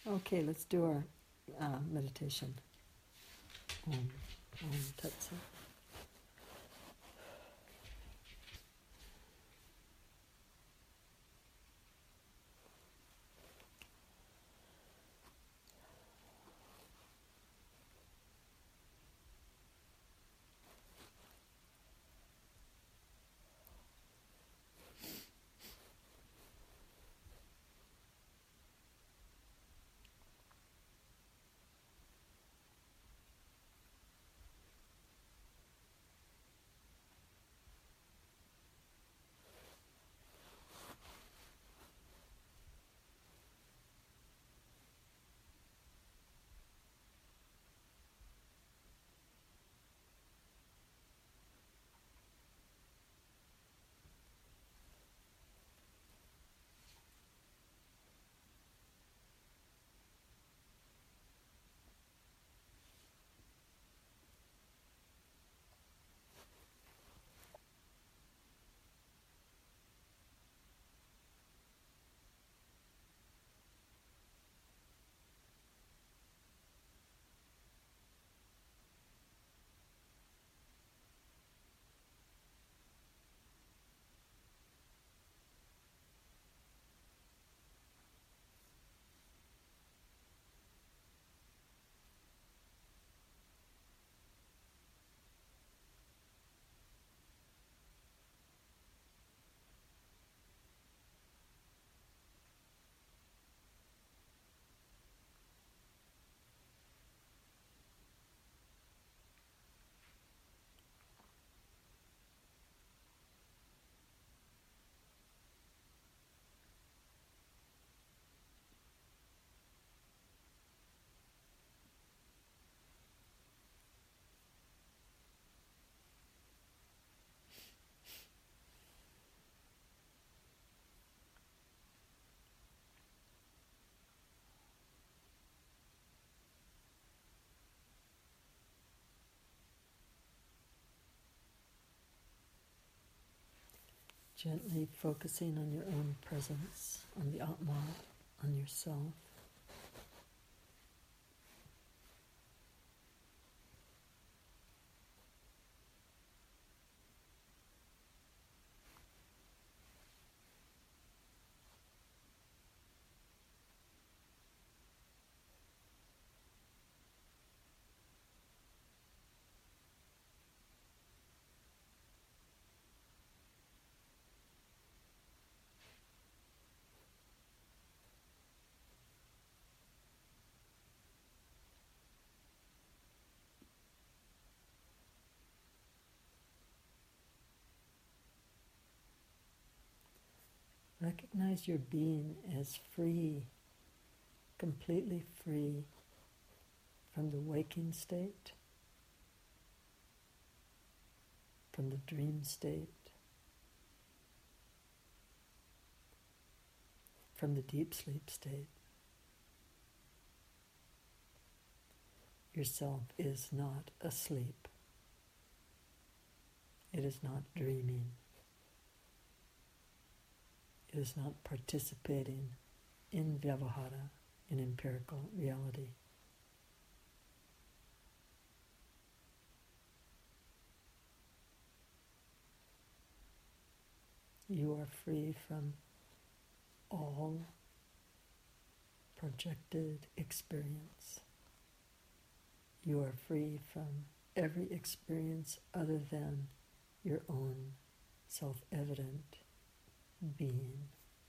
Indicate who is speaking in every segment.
Speaker 1: Okay, let's do our meditation. Om Tat Sat. Gently focusing on your own presence, on the Atma, on yourself. Recognize your being as free, completely free from the waking state, from the dream state, from the deep sleep state. Yourself is not asleep. It is not dreaming. It is not participating in Vyavahara, in empirical reality. You are free from all projected experience. You are free from every experience other than your own self-evident being.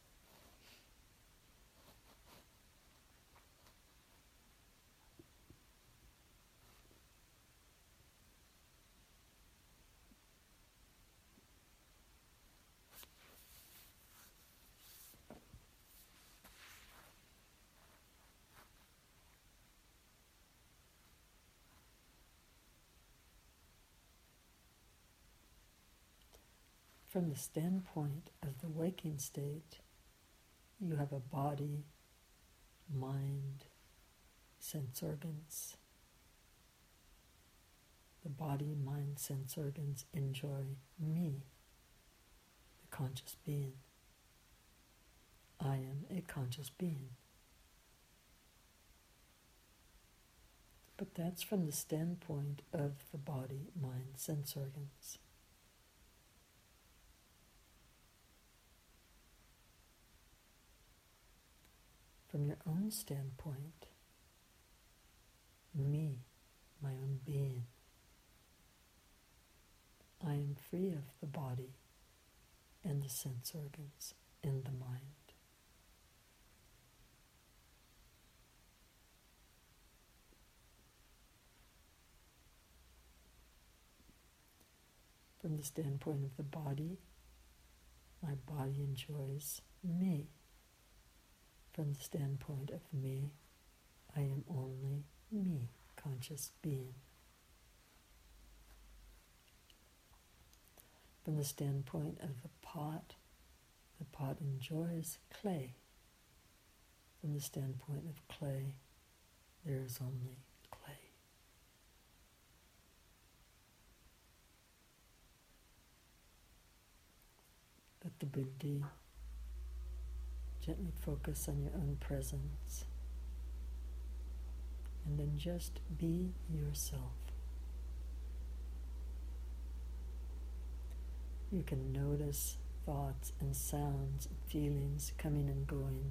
Speaker 1: From the standpoint of the waking state, you have a body, mind, sense organs. The body, mind, sense organs enjoy me, the conscious being. I am a conscious being. But that's from the standpoint of the body, mind, sense organs. From your own standpoint, me, my own being, I am free of the body and the sense organs and the mind. From the standpoint of the body, my body enjoys me. From the standpoint of me, I am only me, conscious being. From the standpoint of the pot enjoys clay. From the standpoint of clay, there is only clay. Let the buddhi gently focus on your own presence, and then just be yourself. You can notice thoughts and sounds and feelings coming and going,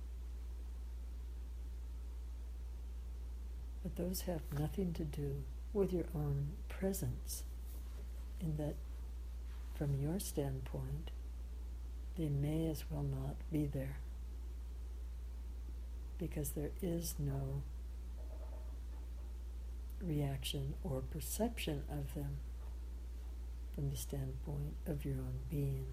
Speaker 1: but those have nothing to do with your own presence, in that from your standpoint, they may as well not be there, because there is no reaction or perception of them from the standpoint of your own being.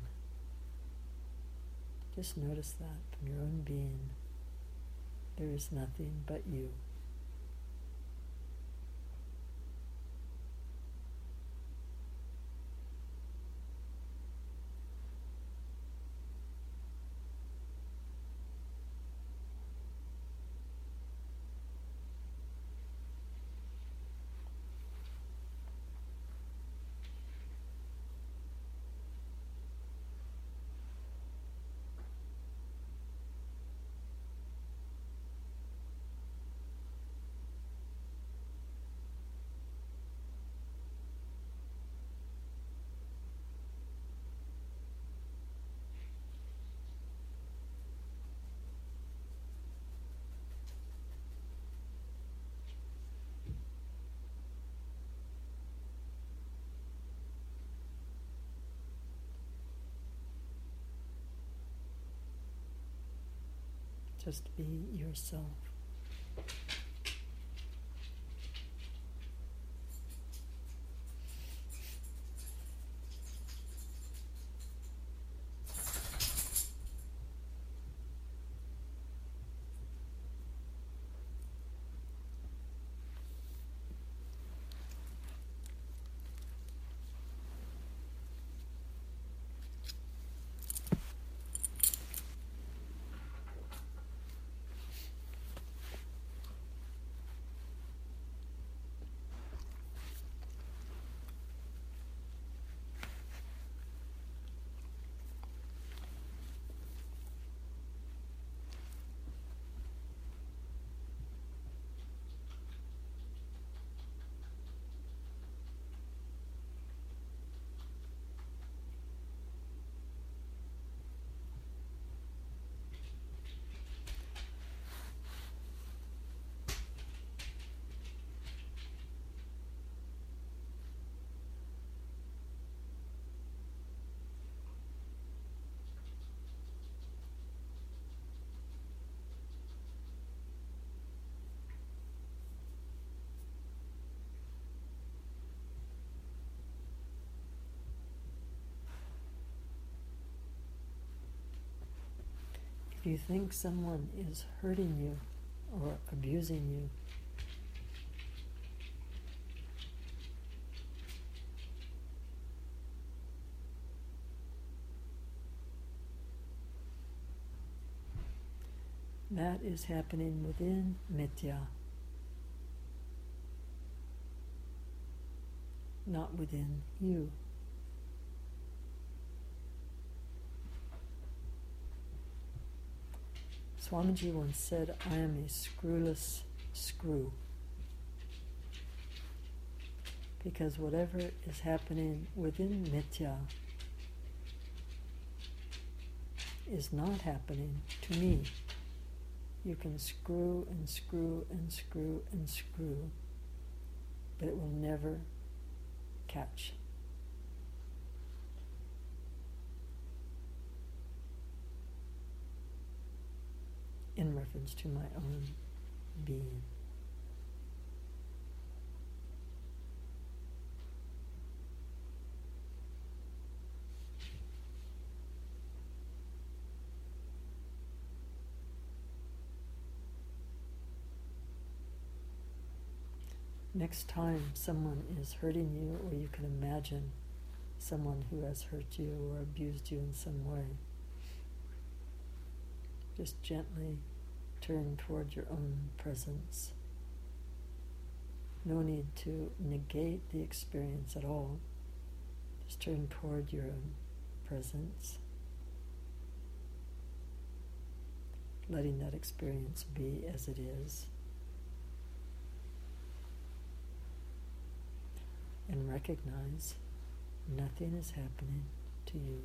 Speaker 1: Just notice that from your own being, there is nothing but you. Just be yourself. If you think someone is hurting you or abusing you, that is happening within mithya, not within you. Swamiji once said, I am a screwless screw. Because whatever is happening within mithya is not happening to me. You can screw and screw and screw and screw, but it will never catch. In reference to my own being. Next time someone is hurting you, or you can imagine someone who has hurt you or abused you in some way, just gently turn toward your own presence. No need to negate the experience at all. Just turn toward your own presence, letting that experience be as it is. And recognize nothing is happening to you.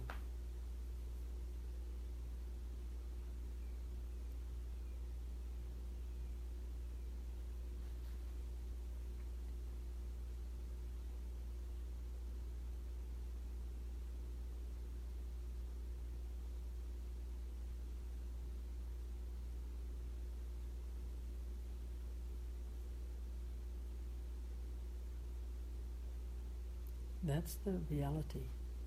Speaker 1: That's the reality.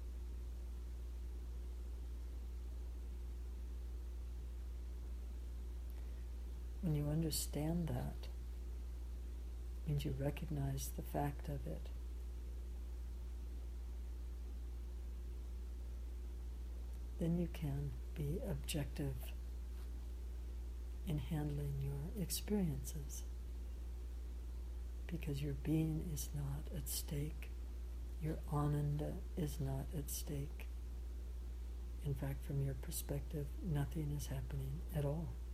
Speaker 1: When you understand that, it means you recognize the fact of it. Then you can be objective in handling your experiences, because your being is not at stake. Your ananda is not at stake. In fact, from your perspective, nothing is happening at all.